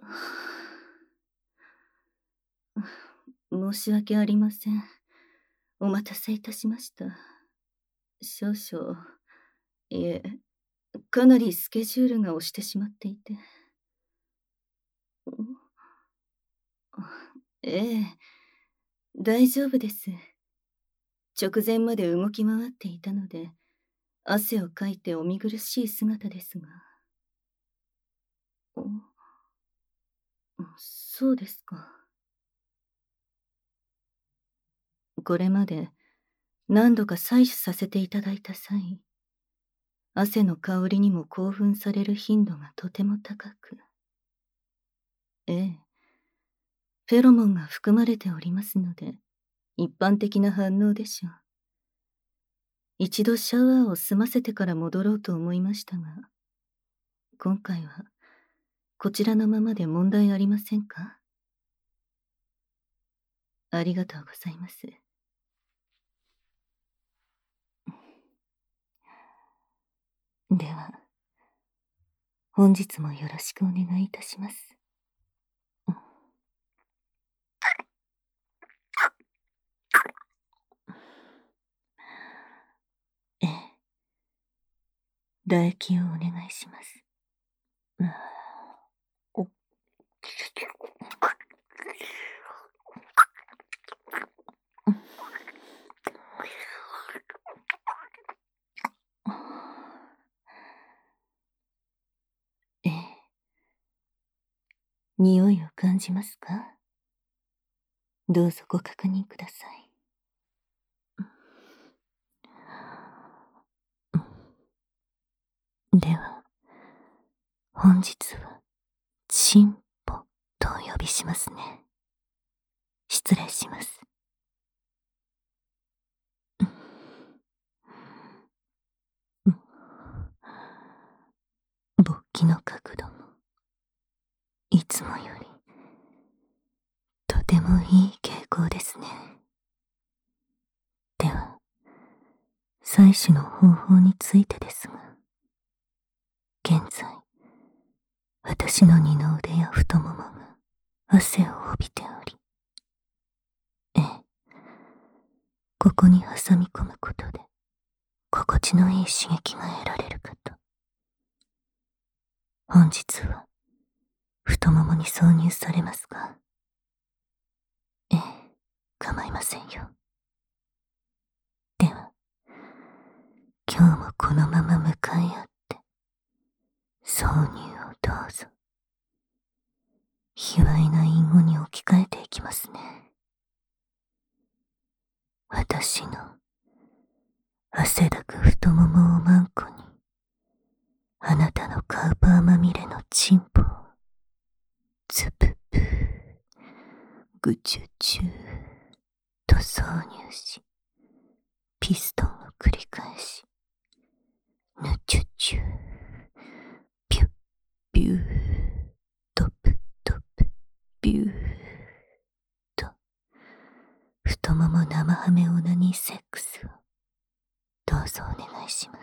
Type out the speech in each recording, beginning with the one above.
申し訳ありません。お待たせいたしました。少々、いえ、かなりスケジュールが押してしまっていて。ええ、大丈夫です。直前まで動き回っていたので、汗をかいてお見苦しい姿ですが。そうですか。これまで何度か採取させていただいた際、汗の香りにも興奮される頻度がとても高く。ええ、フェロモンが含まれておりますので、一般的な反応でしょう。一度シャワーを済ませてから戻ろうと思いましたが、今回はこちらのままで問題ありませんか？ありがとうございます。では、本日もよろしくお願いいたします。ええ、唾液をお願いします。おええ、匂いを感じますか？どうぞご確認ください。では、本日は、チンポとお呼びしますね。失礼します。勃起の角度も、いつもより、とてもいい傾向ですね。では、採取の方法についてですが、現在、私の二の腕や太ももが汗を帯びており、ええ、ここに挟み込むことで、心地のいい刺激が得られるかと。本日は、太ももに挿入されますが、ええ、構いませんよ。では、今日もこのまま向かい合って、挿入をどうぞ。卑猥な隠語に置き換えていきますね。私の汗だく太ももをマンコに、あなたのカウパーまみれのチンポを、ズププー、グチュチューと挿入し、ピストンを繰り返し、ヌチュチュー、ピュッピュー、トプトプ、ビューと、太もも生ハメオナニーセックスを、どうぞお願いします。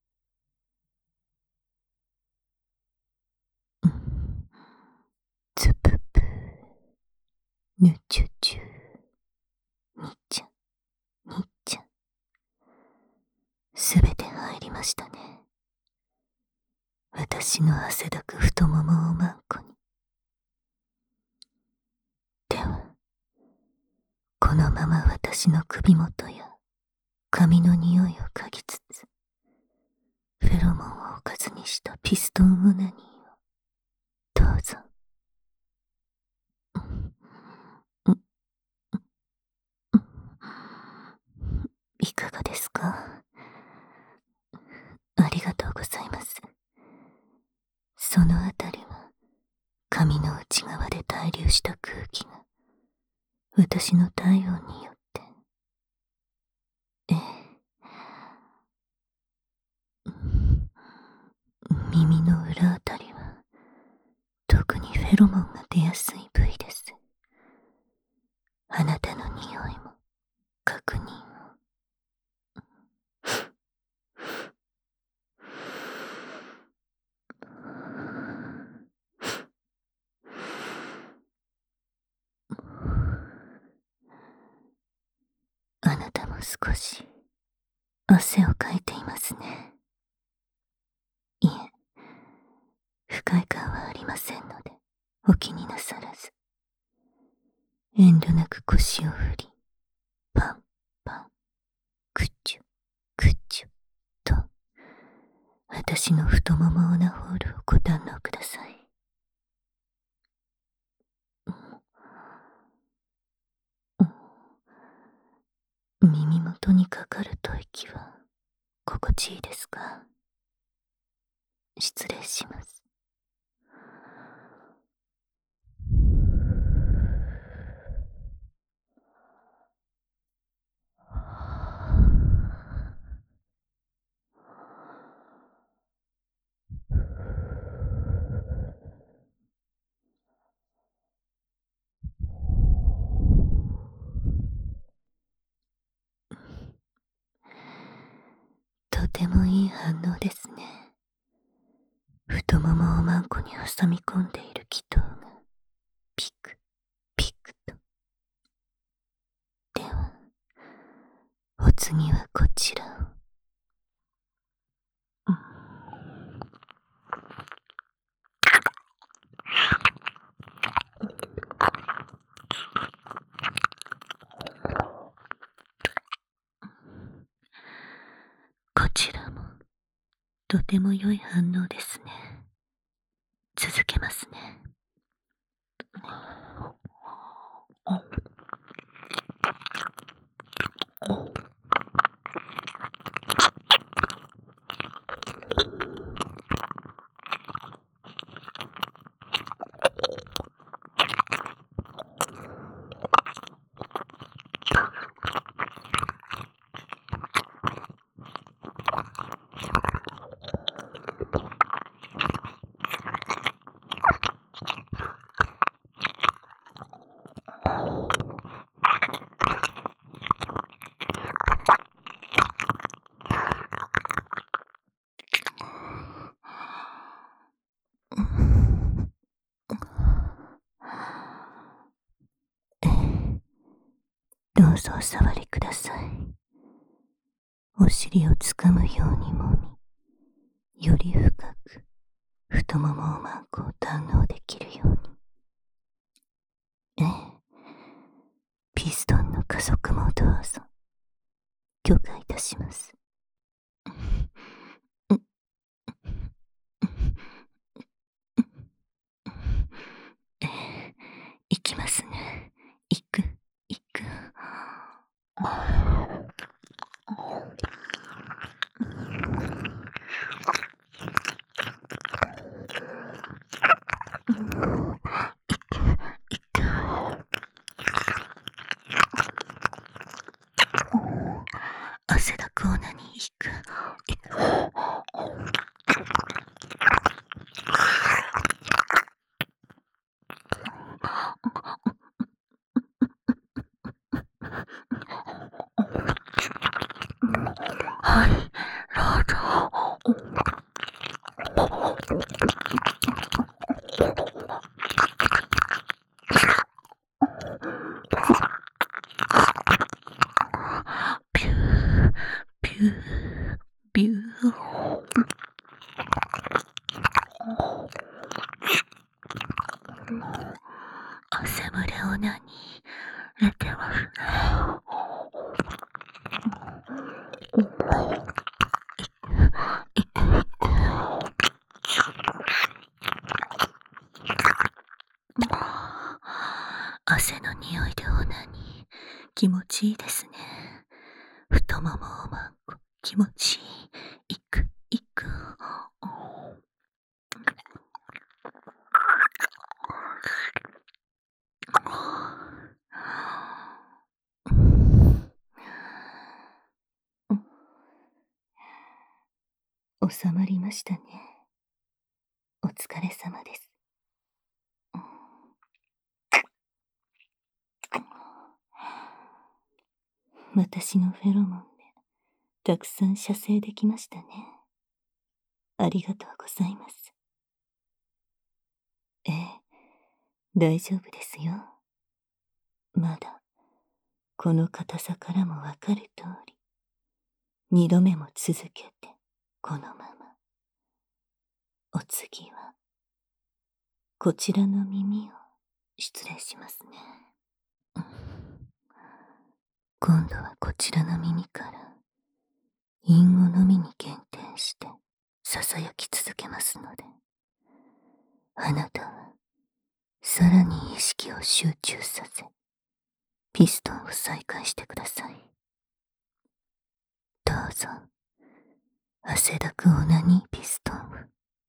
ズププー、ヌチュチュー、ニッチャ、ニッチャ。すべて入りましたね。私の汗だく太ももをマンコに。では、このまま私の首元や髪の匂いを嗅ぎつつ、フェロモンをおかずにしたピストンオナニーを、どうぞ。いかがですか？ありがとうございます。そのあたりは、髪の内側で滞留した空気が、私の体温によって、ええ、耳の裏あたりは、特にフェロモンが出やすい部位です。あなたの匂いも、確認を。 少し汗をかいていますね。いえ、不快感はありませんので、お気になさらず。遠慮なく腰を振り、パンパン、クチュ、クチュ、と、私の太ももオナホールをご堪能ください。耳元にかかる吐息は心地いいですか？失礼します。とてもいい反応ですね。太ももをマンコに挟み込んでいる気筒がピクピクと。では、お次はこちらを。こちらもとても良い反応ですね。続けますね。どうぞお触りください。お尻をつかむようにもみ、より深く太ももをマンコを堪能できるように。ピストンの加速もどうぞ許可いたします。いきますね。いく。汗だくオナに行く。はい、ラジピュー、ピュー、ピュー。汗漏れオナに出てますね。汗の匂いでオナに気持ちいいですね。太ももをマンコ気持ちいい。いく。収まりましたね。お疲れ様です。私のフェロモンでたくさん射精できましたね。ありがとうございます。大丈夫ですよ。まだこの硬さからもわかる通り、二度目も続けて、このまま。お次は、こちらの耳を失礼しますね。今度はこちらの耳から、韻をのみに限定して、囁き続けますので、あなたは、さらに意識を集中させ、ピストンを再開してください。どうぞ、汗だくオナニーピストンを。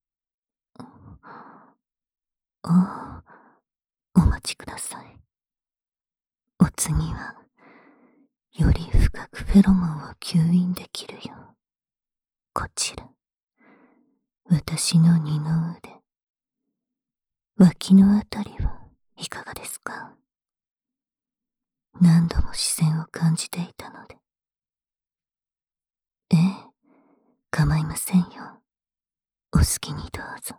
お待ちください。お次は、より深くフェロモンを吸引できるよう、こちら、私の二の腕、脇のあたりはいかがですか？何度も視線を感じていたので。ええ、構いませんよ。お好きにどうぞ。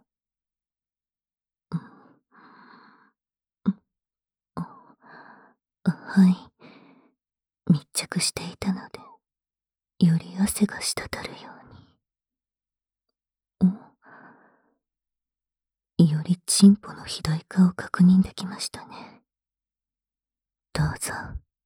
はい。密着していたので、より汗が滴るように。よりチンポの肥大化を確認できましたね。どうぞ。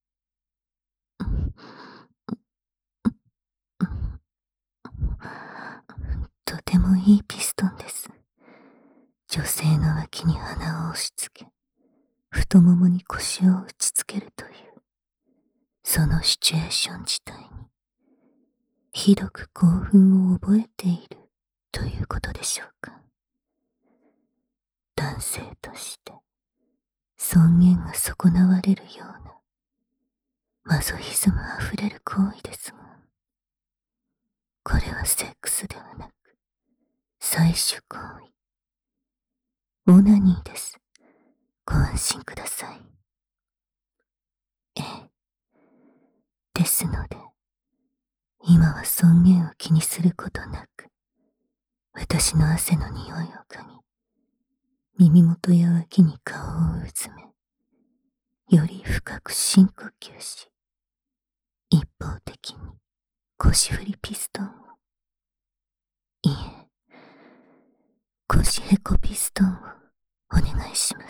とてもいいピストンです。女性の脇に鼻を押し付け、太ももに腰を打ちつけるという、そのシチュエーション自体に、ひどく興奮を覚えているということでしょうか。男性として、尊厳が損なわれるような、マゾヒズムあふれる行為ですが、これはセックスではなく、採取行為。オナニーです。ご安心ください。ええ。ですので、今は尊厳を気にすることなく、私の汗の匂いを嗅ぎ、耳元や脇に顔をうずめ、より深く深呼吸し、一方的に腰振りピストンを、いえ、腰へこピストンをお願いします。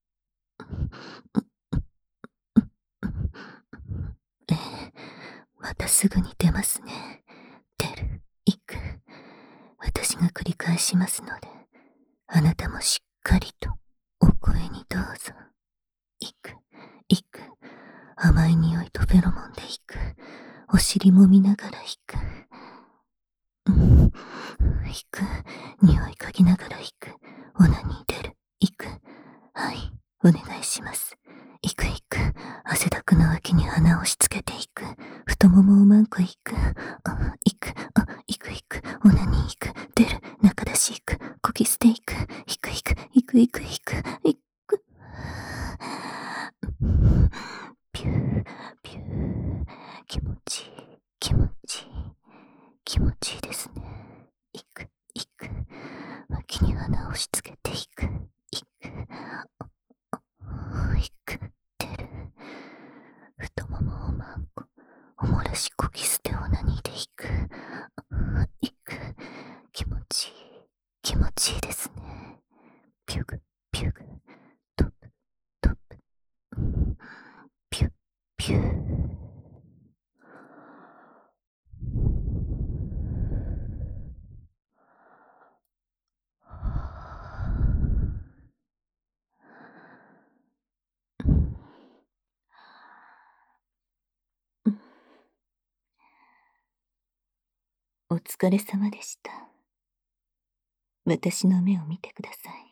ええ、またすぐに出ますね。出る、行く。私が繰り返しますので、あなたもしっかりとお声にどうぞ。行く、行く。甘い匂いとフェロモンで行く。お尻もみながら行く。行く。匂い嗅ぎながら行く。オナニー出る。行く。はい。お願いします。行く行く。汗だくの脇に鼻を押し付けて行く。太ももをマンコ行く。行く。行く行く。オナニー行く。出る。中出し行く。こき捨て行く。行く行く。行く行く行く。行く。ピュー、ピュー。気持ちいい。気持ちいい。気持ちいいですね。行く、行く。脇に鼻を押し付けて行く。行く。行く。出る。太ももをマンコ。おもらしこき捨てオナニーで行く。行く。気持ちいい。気持ちいいですね。ピュグ、ピュグ。トップ、トップ。ピュッ、ピュー。お疲れ様でした。私の目を見てください。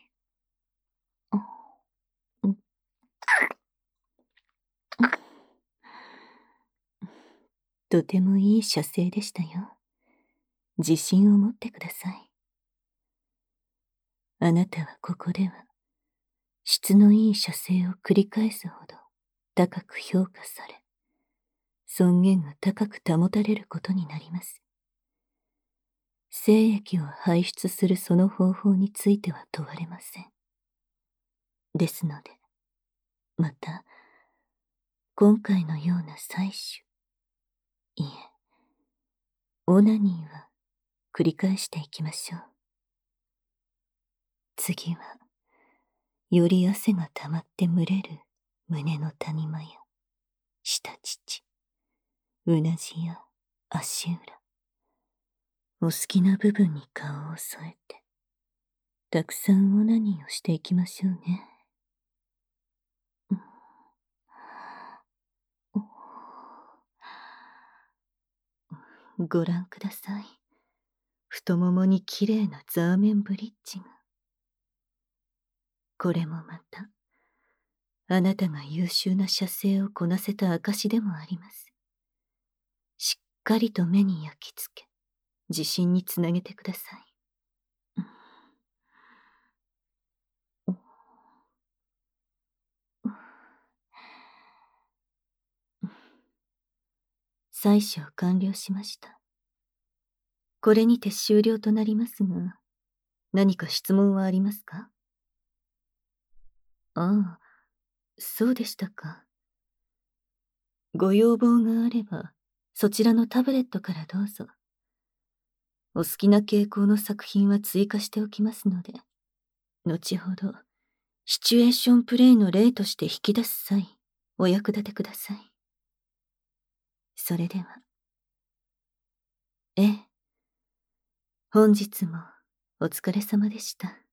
とてもいい射精でしたよ。自信を持ってください。あなたはここでは、質のいい射精を繰り返すほど高く評価され、尊厳が高く保たれることになります。精液を排出するその方法については問われません。ですので、また、 今回のような採取、いえ、オナニーは繰り返していきましょう。次は、より汗が溜まって蒸れる胸の谷間や、下乳、うなじや足裏、お好きな部分に顔を添えて、たくさんオナニーをしていきましょうね。ご覧ください。太ももにきれいなザーメンブリッジが。これもまた、あなたが優秀な射精をこなせた証でもあります。しっかりと目に焼き付け、自信につなげてください。採取を完了しました。これにて終了となりますが、何か質問はありますか？ああ、そうでしたか。ご要望があれば、そちらのタブレットからどうぞ。お好きな傾向の作品は追加しておきますので、後ほど、シチュエーションプレイの例として引き出す際、お役立てください。それでは。ええ。本日もお疲れ様でした。